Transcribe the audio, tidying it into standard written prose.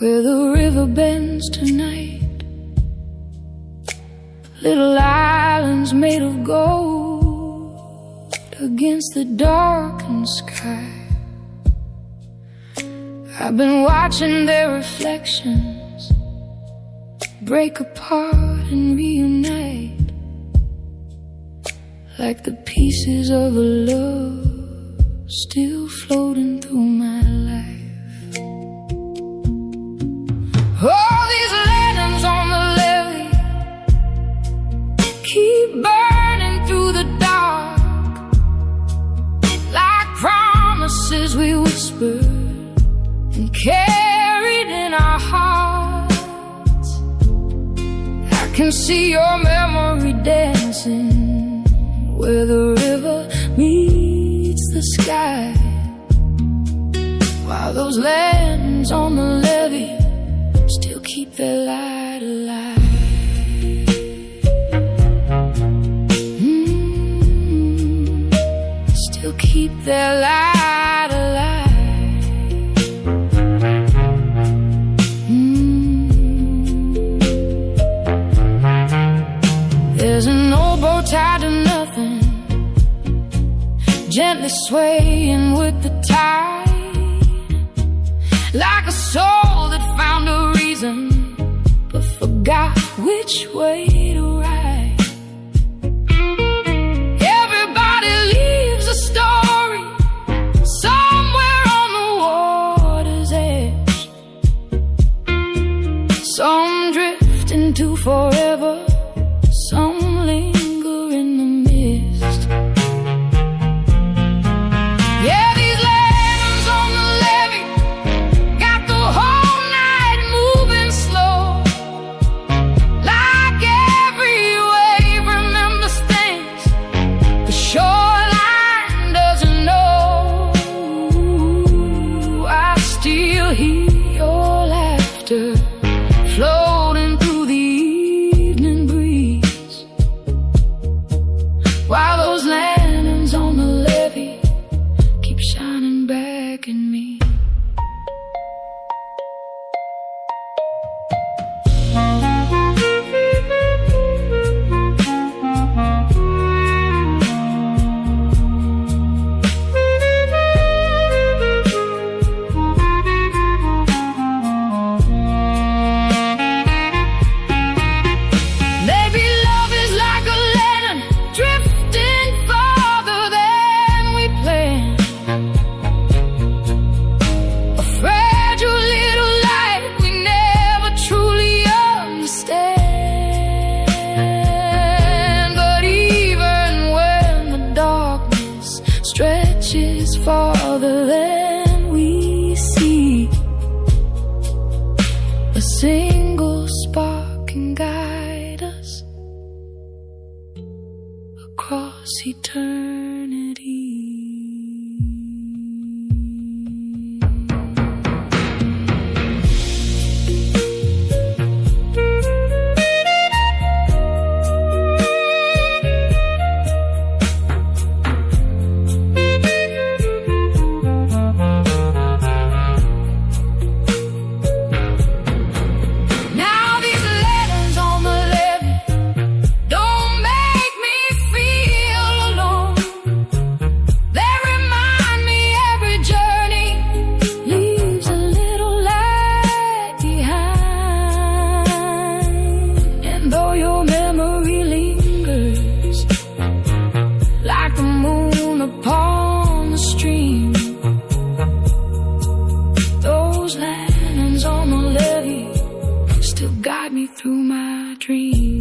where the river bends tonight. Little islands made of gold against the darkened sky. I've been watching their reflections break apart and reunite, like the pieces of a love still floating through my life. All these lanterns on the levee keep burning through the dark, like promises we whispered and carried in our hearts. I can see your memory dancing where the river meets the sky, while those lanterns on the levee still keep their light alive. Still keep their light alive. There's an old boat tied to nothing, gently swaying with the tide, like a soul that found a reason but forgot which way to ride. Everybody leaves a story somewhere on the water's edge. Some drift into forever, some linger in the mist. Yeah, these lanterns on the levee got the whole night moving slow, like every wave remembers things the shoreline doesn't know. I still hear your laughter floating through the evening breeze, while those lanterns on the levee keep shining back at me. Maybe love is like a lantern drifting farther than we planned, a fragile little light we never truly understand. But even when the darkness stretches farther than we see, a single spark can guide us across eternity. Now these lanterns on the levee don't make me feel alone. They remind me every journey leaves a little light behind. And though your memory lingers like the moon upon the stream, those lanterns on the levee still guide me through my dreams.